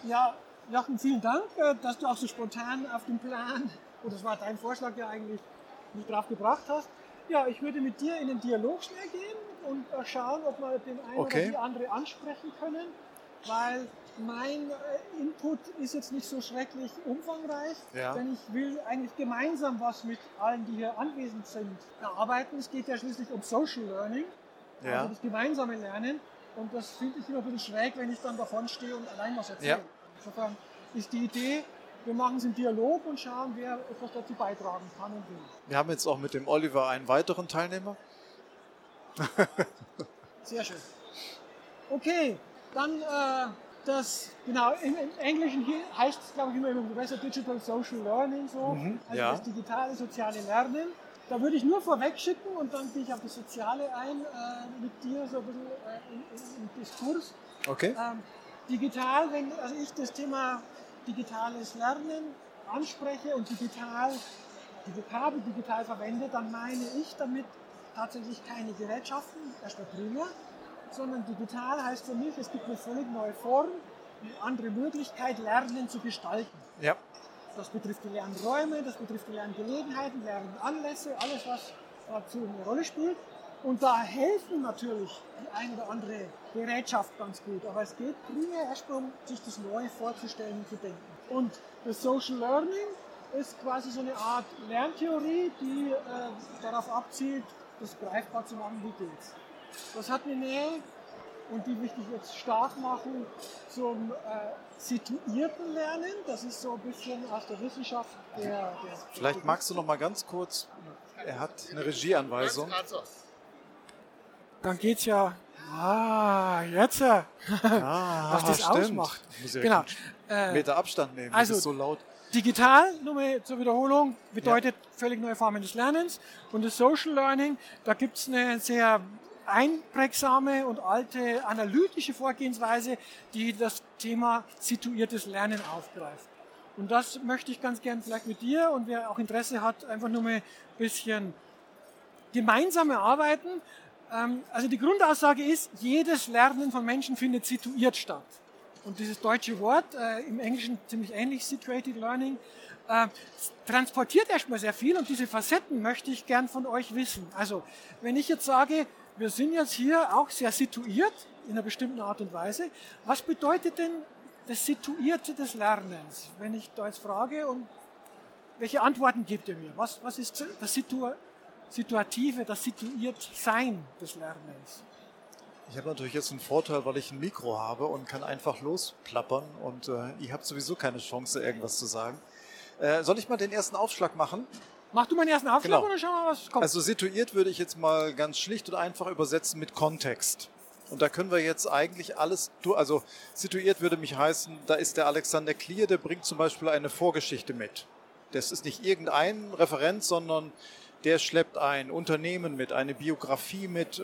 Ja, Jochen, vielen Dank, dass du auch so spontan auf den Plan, und das war dein Vorschlag ja eigentlich, mich drauf gebracht hast. Ja, ich würde mit dir in den Dialog schnell gehen und schauen, ob wir den einen oder die andere ansprechen können, weil mein Input ist jetzt nicht so schrecklich umfangreich, denn ich will eigentlich gemeinsam was mit allen, die hier anwesend sind, erarbeiten. Es geht ja schließlich um Social Learning, also das gemeinsame Lernen. Und das finde ich immer ein bisschen schräg, wenn ich dann davon stehe und allein was erzähle. Ja. Insofern ist die Idee, wir machen es im Dialog und schauen, wer etwas dazu beitragen kann und will. Wir haben jetzt auch mit dem Oliver einen weiteren Teilnehmer. Sehr schön. Okay, dann genau, im Englischen hier heißt es, glaube ich, immer besser Digital Social Learning, so, also das digitale soziale Lernen. Da würde ich nur vorweg schicken und dann gehe ich auf das Soziale ein, mit dir so ein bisschen im Diskurs. Okay. Digital, wenn also ich das Thema digitales Lernen anspreche und die Vokabel digital verwende, dann meine ich damit tatsächlich keine Gerätschaften, erstmal primär, sondern digital heißt für mich, es gibt eine völlig neue Form, eine andere Möglichkeit, Lernen zu gestalten. Ja. Das betrifft die Lernräume, das betrifft die Lerngelegenheiten, Lernanlässe, alles, was dazu eine Rolle spielt. Und da helfen natürlich die ein oder andere Gerätschaft ganz gut. Aber es geht primär erst darum, sich das Neue vorzustellen und zu denken. Und das Social Learning ist quasi so eine Art Lerntheorie, die darauf abzielt, das greifbar zu machen, wie geht's. Das hat eine Nähe, und die möchte ich jetzt stark machen, zum situierten Lernen. Das ist so ein bisschen aus der Wissenschaft der Vielleicht magst du noch mal ganz kurz, er hat eine Regieanweisung. Dann geht's ja, jetzt, was das ausmacht. Muss ja genau. Meter Abstand nehmen, also, das ist so laut. Digital, nur mal zur Wiederholung, bedeutet völlig neue Formen des Lernens. Und das Social Learning, da gibt's eine sehr einprägsame und alte analytische Vorgehensweise, die das Thema situiertes Lernen aufgreift. Und das möchte ich ganz gern vielleicht mit dir, und wer auch Interesse hat, einfach nur mal ein bisschen gemeinsam erarbeiten. Also die Grundaussage ist, jedes Lernen von Menschen findet situiert statt. Und dieses deutsche Wort, im Englischen ziemlich ähnlich, situated learning, transportiert erstmal sehr viel, und diese Facetten möchte ich gern von euch wissen. Also wenn ich jetzt sage, wir sind jetzt hier auch sehr situiert, in einer bestimmten Art und Weise. Was bedeutet denn das Situierte des Lernens? Wenn ich da jetzt frage, und welche Antworten gebt ihr mir? Was ist das Situative, das Situiertsein des Lernens? Ich habe natürlich jetzt einen Vorteil, weil ich ein Mikro habe und kann einfach losplappern, und ihr habt sowieso keine Chance, irgendwas zu sagen. Soll ich mal den ersten Aufschlag machen? Mach du mal den ersten Aufschlag, oder schauen wir mal, was kommt. Also situiert würde ich jetzt mal ganz schlicht und einfach übersetzen mit Kontext. Und da können wir jetzt eigentlich alles, also situiert würde mich heißen, da ist der Alexander Klier, der bringt zum Beispiel eine Vorgeschichte mit. Das ist nicht irgendein Referent, sondern der schleppt ein Unternehmen mit, eine Biografie mit,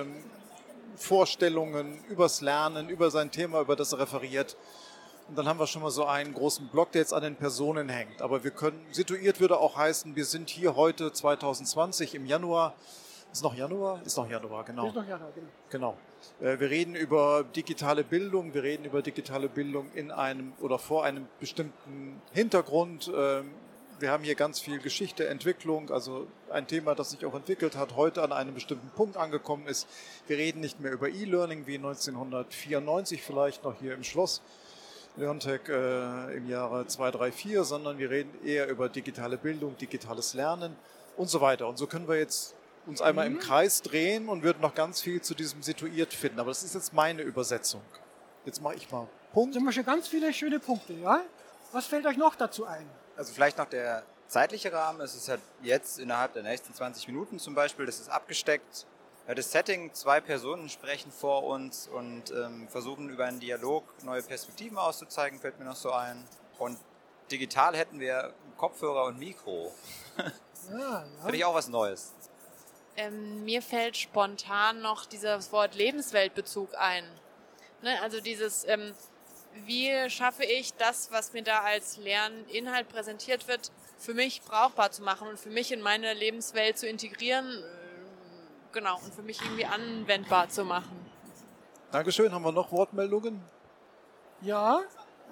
Vorstellungen übers Lernen, über sein Thema, über das er referiert. Und dann haben wir schon mal so einen großen Block, der jetzt an den Personen hängt. Aber wir können, situiert würde auch heißen, wir sind hier heute 2020 im Januar. Ist noch Januar? Ist noch Januar, genau. Ist noch Januar, genau. Genau. Wir reden über digitale Bildung. Wir reden über digitale Bildung in einem oder vor einem bestimmten Hintergrund. Wir haben hier ganz viel Geschichte, Entwicklung, also ein Thema, das sich auch entwickelt hat, heute an einem bestimmten Punkt angekommen ist. Wir reden nicht mehr über E-Learning wie 1994 vielleicht noch hier im Schloss Leontech im Jahre 234, sondern wir reden eher über digitale Bildung, digitales Lernen und so weiter. Und so können wir jetzt uns einmal im Kreis drehen und würden noch ganz viel zu diesem situiert finden. Aber das ist jetzt meine Übersetzung. Jetzt mache ich mal Punkt. Da haben wir schon ganz viele schöne Punkte, ja? Was fällt euch noch dazu ein? Also vielleicht noch der zeitliche Rahmen. Es ist halt jetzt innerhalb der nächsten 20 Minuten zum Beispiel, das ist abgesteckt. Das Setting, 2 Personen sprechen vor uns und versuchen über einen Dialog neue Perspektiven auszuzeigen, fällt mir noch so ein. Und digital hätten wir Kopfhörer und Mikro. Ja. Finde ich auch was Neues. Mir fällt spontan noch dieses Wort Lebensweltbezug ein. Ne? Also dieses, wie schaffe ich das, was mir da als Lerninhalt präsentiert wird, für mich brauchbar zu machen und für mich in meine Lebenswelt zu integrieren, genau, und für mich irgendwie anwendbar zu machen. Dankeschön. Haben wir noch Wortmeldungen? Ja,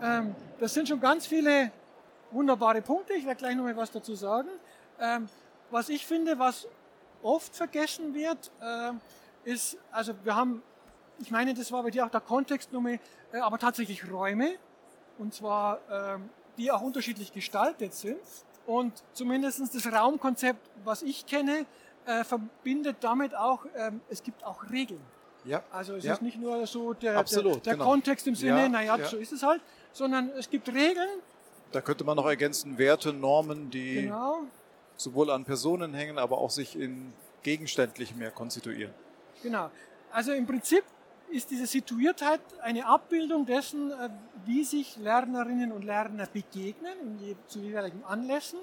Das sind schon ganz viele wunderbare Punkte. Ich werde gleich noch mal was dazu sagen. Was ich finde, was oft vergessen wird, ist, also wir haben, ich meine, das war bei dir auch der Kontext nochmal, aber tatsächlich Räume, und zwar die auch unterschiedlich gestaltet sind. Und zumindest das Raumkonzept, was ich kenne, verbindet damit auch, es gibt auch Regeln. Ja. Also es ist nicht nur so der genau. Kontext im Sinne, Ja, so ist es halt, sondern es gibt Regeln. Da könnte man noch ergänzen, Werte, Normen, die Genau. sowohl an Personen hängen, aber auch sich in gegenständlich mehr konstituieren. Genau. Also im Prinzip ist diese Situiertheit eine Abbildung dessen, wie sich Lernerinnen und Lerner begegnen zu jeweiligen Anlässen.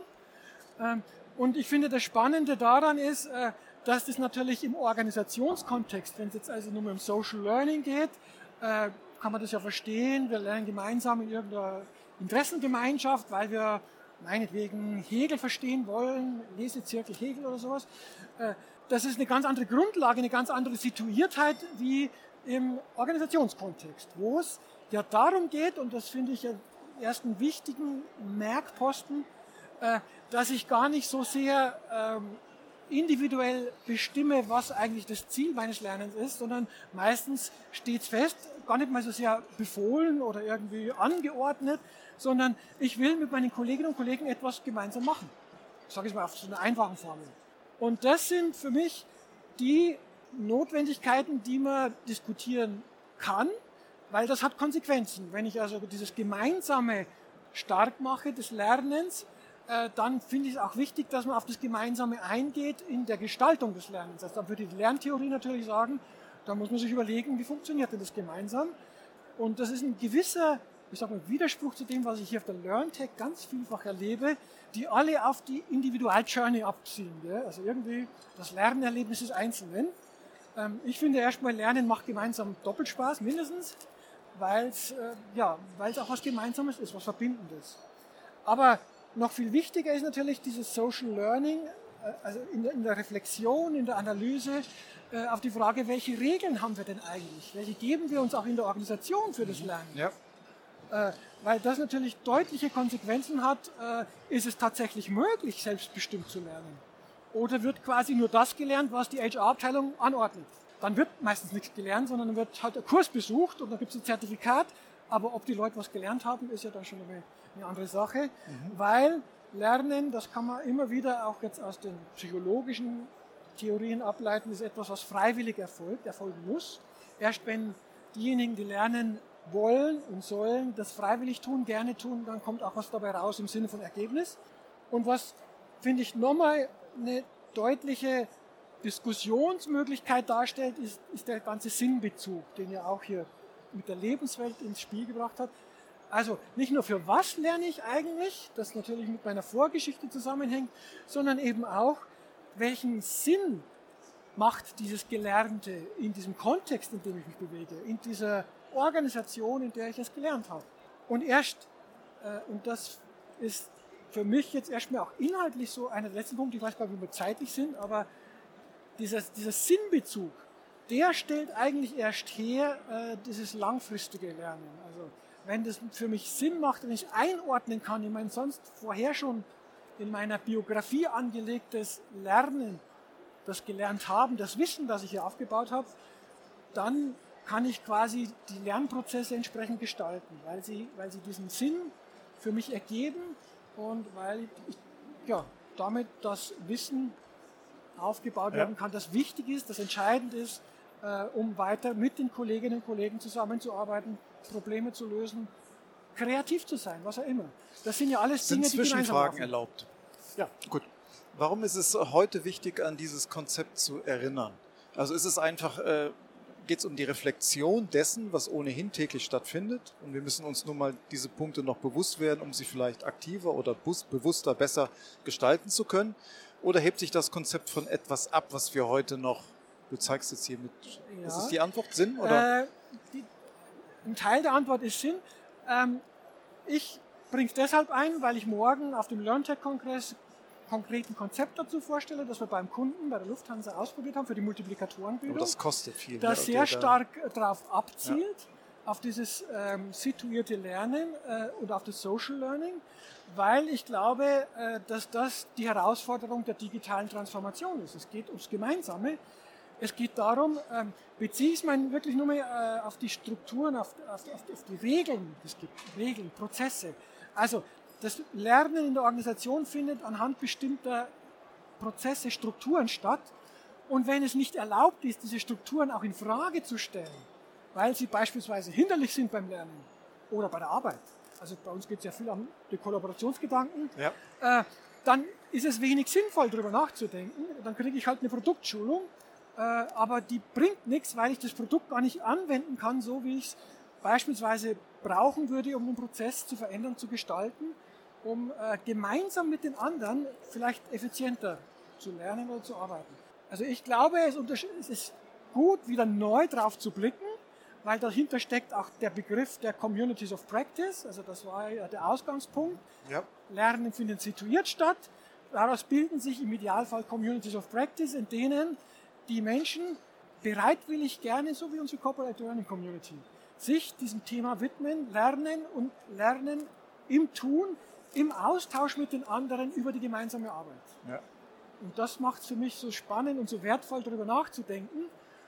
Und ich finde, das Spannende daran ist, dass das natürlich im Organisationskontext, wenn es jetzt also nur um Social Learning geht, kann man das ja verstehen. Wir lernen gemeinsam in irgendeiner Interessengemeinschaft, weil wir meinetwegen Hegel verstehen wollen, Lesezirkel Hegel oder sowas. Das ist eine ganz andere Grundlage, eine ganz andere Situiertheit wie im Organisationskontext, wo es ja darum geht, und das finde ich ja erst einen wichtigen Merkposten, dass ich gar nicht so sehr individuell bestimme, was eigentlich das Ziel meines Lernens ist, sondern meistens steht es fest, gar nicht mal so sehr befohlen oder irgendwie angeordnet, sondern ich will mit meinen Kolleginnen und Kollegen etwas gemeinsam machen. Ich sage es mal auf so eine einfachen Formel. Und das sind für mich die Notwendigkeiten, die man diskutieren kann, weil das hat Konsequenzen. Wenn ich also dieses Gemeinsame stark mache des Lernens, dann finde ich es auch wichtig, dass man auf das Gemeinsame eingeht in der Gestaltung des Lernens. Also dann würde die Lerntheorie natürlich sagen, da muss man sich überlegen, wie funktioniert denn das gemeinsam. Und das ist ein gewisser, ich sag mal, Widerspruch zu dem, was ich hier auf der LearnTech ganz vielfach erlebe, die alle auf die Individual-Journey abziehen. Gell? Also irgendwie das Lernerlebnis des Einzelnen. Ich finde erstmal, Lernen macht gemeinsam doppelt Spaß, mindestens, weil es auch was Gemeinsames ist, was Verbindendes. Aber noch viel wichtiger ist natürlich dieses Social Learning, also in der Reflexion, in der Analyse, auf die Frage, welche Regeln haben wir denn eigentlich? Welche geben wir uns auch in der Organisation für das Lernen? Ja. Weil das natürlich deutliche Konsequenzen hat, ist es tatsächlich möglich, selbstbestimmt zu lernen? Oder wird quasi nur das gelernt, was die HR-Abteilung anordnet? Dann wird meistens nichts gelernt, sondern dann wird halt ein Kurs besucht und dann gibt es ein Zertifikat. Aber ob die Leute was gelernt haben, ist ja dann schon eine andere Sache. Weil Lernen, das kann man immer wieder auch jetzt aus den psychologischen Theorien ableiten, ist etwas, was freiwillig erfolgen muss. Erst wenn diejenigen, die lernen wollen und sollen, das freiwillig tun, gerne tun, dann kommt auch was dabei raus im Sinne von Ergebnis. Und was, finde ich, nochmal eine deutliche Diskussionsmöglichkeit darstellt, ist der ganze Sinnbezug, den ja auch hier mit der Lebenswelt ins Spiel gebracht hat. Also nicht nur für was lerne ich eigentlich, das natürlich mit meiner Vorgeschichte zusammenhängt, sondern eben auch, welchen Sinn macht dieses Gelernte in diesem Kontext, in dem ich mich bewege, in dieser Organisation, in der ich es gelernt habe. Und und das ist für mich jetzt erstmal auch inhaltlich so einer der letzten Punkte, ich weiß gar nicht, wie wir zeitlich sind, aber dieser Sinnbezug, der stellt eigentlich erst her dieses langfristige Lernen. Also wenn das für mich Sinn macht, wenn ich einordnen kann in mein sonst vorher schon in meiner Biografie angelegtes Lernen, das gelernt haben, das Wissen, das ich hier aufgebaut habe, dann kann ich quasi die Lernprozesse entsprechend gestalten, weil sie diesen Sinn für mich ergeben und weil damit das Wissen aufgebaut werden kann, das wichtig ist, das entscheidend ist, um weiter mit den Kolleginnen und Kollegen zusammenzuarbeiten, Probleme zu lösen, kreativ zu sein, was auch immer. Das sind ja alles Dinge, die gemeinsam laufen. Sind Zwischenfragen erlaubt? Ja. Gut. Warum ist es heute wichtig, an dieses Konzept zu erinnern? Also ist es einfach, geht es um die Reflexion dessen, was ohnehin täglich stattfindet? Und wir müssen uns nun mal diese Punkte noch bewusst werden, um sie vielleicht aktiver oder bewusster besser gestalten zu können? Oder hebt sich das Konzept von etwas ab, was wir heute noch, du zeigst jetzt hier mit, was ist die Antwort, Sinn? Oder? Ein Teil der Antwort ist Sinn. Ich bringe es deshalb ein, weil ich morgen auf dem LearnTech-Kongress konkreten Konzept dazu vorstelle, das wir beim Kunden, bei der Lufthansa ausprobiert haben, für die Multiplikatorenbildung. Aber das kostet viel. Das sehr stark darauf abzielt. auf dieses situierte Lernen und auf das Social Learning, weil ich glaube, dass das die Herausforderung der digitalen Transformation ist. Es geht ums Gemeinsame. Es geht darum, beziehe ich es mal wirklich nur mal auf die Strukturen, auf die Regeln, es gibt Regeln, Prozesse. Also das Lernen in der Organisation findet anhand bestimmter Prozesse, Strukturen statt. Und wenn es nicht erlaubt ist, diese Strukturen auch in Frage zu stellen, weil sie beispielsweise hinderlich sind beim Lernen oder bei der Arbeit, also bei uns geht es ja viel um die Kollaborationsgedanken, dann ist es wenig sinnvoll, darüber nachzudenken. Dann kriege ich halt eine Produktschulung, aber die bringt nichts, weil ich das Produkt gar nicht anwenden kann, so wie ich es beispielsweise brauchen würde, um den Prozess zu verändern, zu gestalten, um gemeinsam mit den anderen vielleicht effizienter zu lernen oder zu arbeiten. Also ich glaube, es ist gut, wieder neu drauf zu blicken, weil dahinter steckt auch der Begriff der Communities of Practice, also das war ja der Ausgangspunkt. Ja. Lernen findet situiert statt. Daraus bilden sich im Idealfall Communities of Practice, in denen die Menschen bereitwillig gerne, so wie unsere Corporate Learning Community, sich diesem Thema widmen, lernen und lernen im Tun, im Austausch mit den anderen über die gemeinsame Arbeit. Ja. Und das macht es für mich so spannend und so wertvoll, darüber nachzudenken.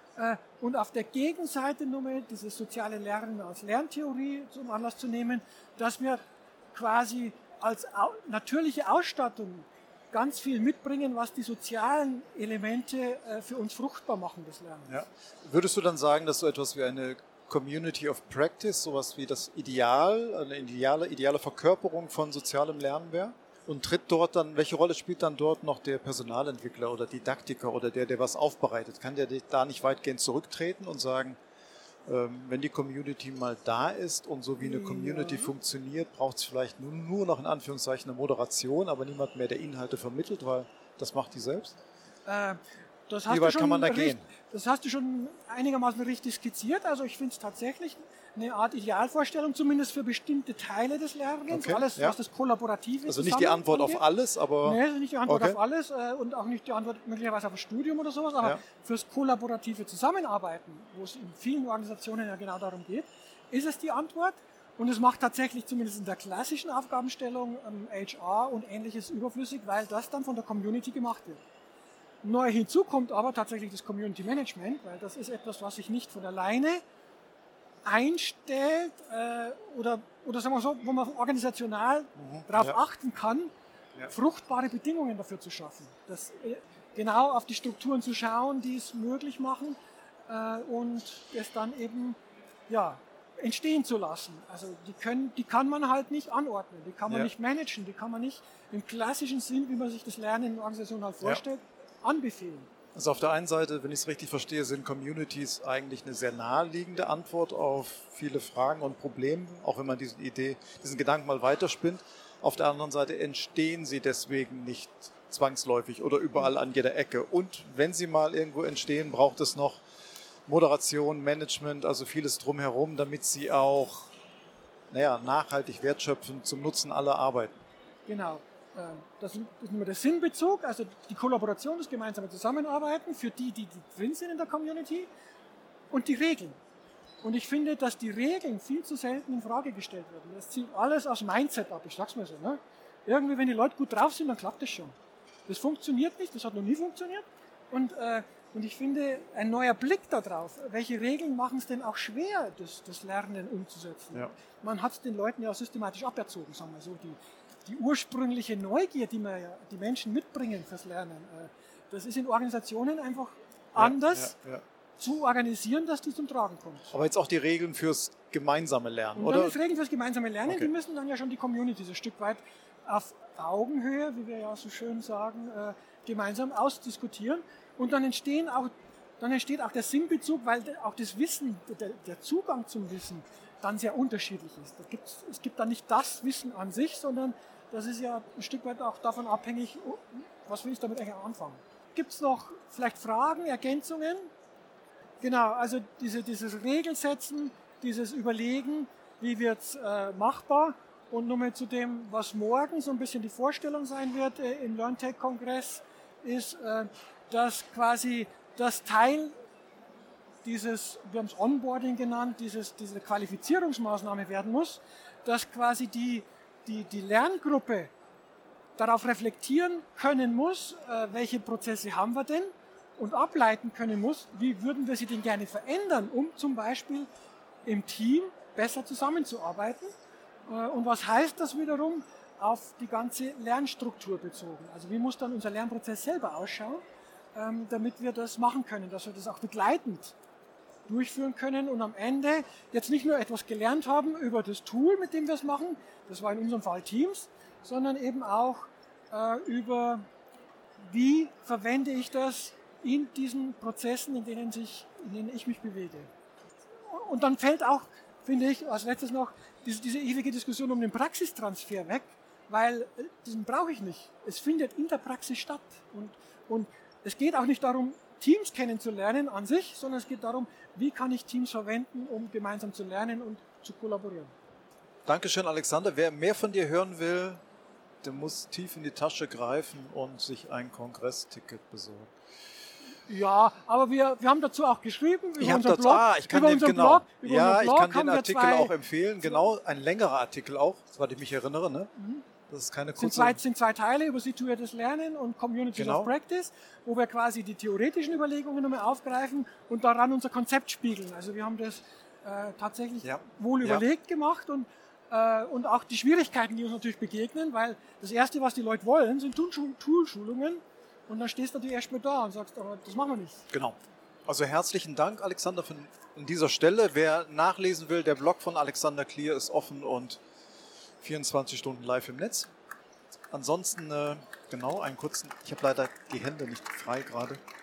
Und auf der Gegenseite nur mal dieses soziale Lernen als Lerntheorie zum Anlass zu nehmen, dass wir quasi als natürliche Ausstattung ganz viel mitbringen, was die sozialen Elemente für uns fruchtbar machen, das Lernen. Ja. Würdest du dann sagen, dass so etwas wie eine Community of Practice, sowas wie das Ideal, eine ideale Verkörperung von sozialem Lernen wäre? Und tritt dort dann, welche Rolle spielt dann dort noch der Personalentwickler oder Didaktiker oder der was aufbereitet? Kann der da nicht weitgehend zurücktreten und sagen, wenn die Community mal da ist und so wie eine Community funktioniert, braucht es vielleicht nur noch in Anführungszeichen eine Moderation, aber niemand mehr, der Inhalte vermittelt, weil das macht die selbst? Wie weit kann man da gehen? Das hast du schon einigermaßen richtig skizziert. Also ich finde es tatsächlich eine Art Idealvorstellung, zumindest für bestimmte Teile des Lernens, okay, alles, was das Kollaborative ist. Also nicht die Antwort auf alles, aber... Nee, nicht die Antwort auf alles und auch nicht die Antwort möglicherweise auf ein Studium oder sowas, aber fürs kollaborative Zusammenarbeiten, wo es in vielen Organisationen ja genau darum geht, ist es die Antwort. Und es macht tatsächlich zumindest in der klassischen Aufgabenstellung HR und Ähnliches überflüssig, weil das dann von der Community gemacht wird. Neu hinzu kommt aber tatsächlich das Community Management, weil das ist etwas, was sich nicht von alleine einstellt oder sagen wir so, wo man organisational darauf achten kann, fruchtbare Bedingungen dafür zu schaffen. Das, genau auf die Strukturen zu schauen, die es möglich machen und es dann eben entstehen zu lassen. Also die kann man halt nicht anordnen, die kann man nicht managen, die kann man nicht im klassischen Sinn, wie man sich das Lernen in der Organisation halt vorstellt, anbefehlen. Also auf der einen Seite, wenn ich es richtig verstehe, sind Communities eigentlich eine sehr naheliegende Antwort auf viele Fragen und Probleme, auch wenn man diesen Gedanken mal weiterspinnt. Auf der anderen Seite entstehen sie deswegen nicht zwangsläufig oder überall an jeder Ecke. Und wenn sie mal irgendwo entstehen, braucht es noch Moderation, Management, also vieles drumherum, damit sie auch nachhaltig wertschöpfend zum Nutzen aller arbeiten. Genau. Das ist nur der Sinnbezug, also die Kollaboration, das gemeinsame Zusammenarbeiten für die drin sind in der Community und die Regeln. Und ich finde, dass die Regeln viel zu selten in Frage gestellt werden. Das zieht alles aus Mindset ab, ich sag's mal so. Ne? Irgendwie, wenn die Leute gut drauf sind, dann klappt das schon. Das funktioniert nicht, das hat noch nie funktioniert. Und ich finde, ein neuer Blick darauf, welche Regeln machen es denn auch schwer, das Lernen umzusetzen. Ja. Man hat es den Leuten ja systematisch aberzogen, sagen wir so, die ursprüngliche Neugier, die die Menschen mitbringen fürs Lernen, das ist in Organisationen einfach anders zu organisieren, dass die zum Tragen kommt. Aber jetzt auch die Regeln fürs gemeinsame Lernen, oder? Die Regeln fürs gemeinsame Lernen, die müssen dann ja schon die Community so ein Stück weit auf Augenhöhe, wie wir ja so schön sagen, gemeinsam ausdiskutieren. Und dann entsteht auch der Sinnbezug, weil auch das Wissen, der Zugang zum Wissen dann sehr unterschiedlich ist. Es gibt dann nicht das Wissen an sich, sondern das ist ja ein Stück weit auch davon abhängig, was will ich damit eigentlich anfangen. Gibt es noch vielleicht Fragen, Ergänzungen? Genau, also dieses Regelsetzen, dieses Überlegen, wie wird es machbar, und nochmal zu dem, was morgen so ein bisschen die Vorstellung sein wird im LearnTech-Kongress, ist, dass quasi das Teil wir haben es Onboarding genannt, diese Qualifizierungsmaßnahme werden muss, dass quasi die Lerngruppe darauf reflektieren können muss, welche Prozesse haben wir denn und ableiten können muss, wie würden wir sie denn gerne verändern, um zum Beispiel im Team besser zusammenzuarbeiten. Und was heißt das wiederum auf die ganze Lernstruktur bezogen? Also wie muss dann unser Lernprozess selber ausschauen, damit wir das machen können, dass wir das auch begleitend durchführen können und am Ende jetzt nicht nur etwas gelernt haben über das Tool, mit dem wir es machen, das war in unserem Fall Teams, sondern eben auch über, wie verwende ich das in diesen Prozessen, in denen ich mich bewege. Und dann fällt auch, finde ich, als letztes noch, diese ewige Diskussion um den Praxistransfer weg, weil diesen brauche ich nicht. Es findet in der Praxis statt. Und es geht auch nicht darum, Teams kennenzulernen an sich, sondern es geht darum, wie kann ich Teams verwenden, um gemeinsam zu lernen und zu kollaborieren. Dankeschön, Alexander. Wer mehr von dir hören will, der muss tief in die Tasche greifen und sich ein Kongressticket besorgen. Ja, aber wir haben dazu auch geschrieben über unseren Blog. Ich kann den Artikel auch empfehlen. Genau, ein längerer Artikel auch, soweit ich mich erinnere. Ne? Das ist keine kurze. Sind zwei Teile über situiertes Lernen und Communities of Practice, wo wir quasi die theoretischen Überlegungen nochmal aufgreifen und daran unser Konzept spiegeln. Also wir haben das tatsächlich wohl überlegt gemacht und auch die Schwierigkeiten, die uns natürlich begegnen, weil das Erste, was die Leute wollen, sind Toolschulungen. Und dann stehst du natürlich erstmal da und sagst, aber das machen wir nicht. Genau. Also herzlichen Dank, Alexander, an dieser Stelle. Wer nachlesen will, der Blog von Alexander Klier ist offen und 24 Stunden live im Netz. Ansonsten, ich habe leider die Hände nicht frei gerade.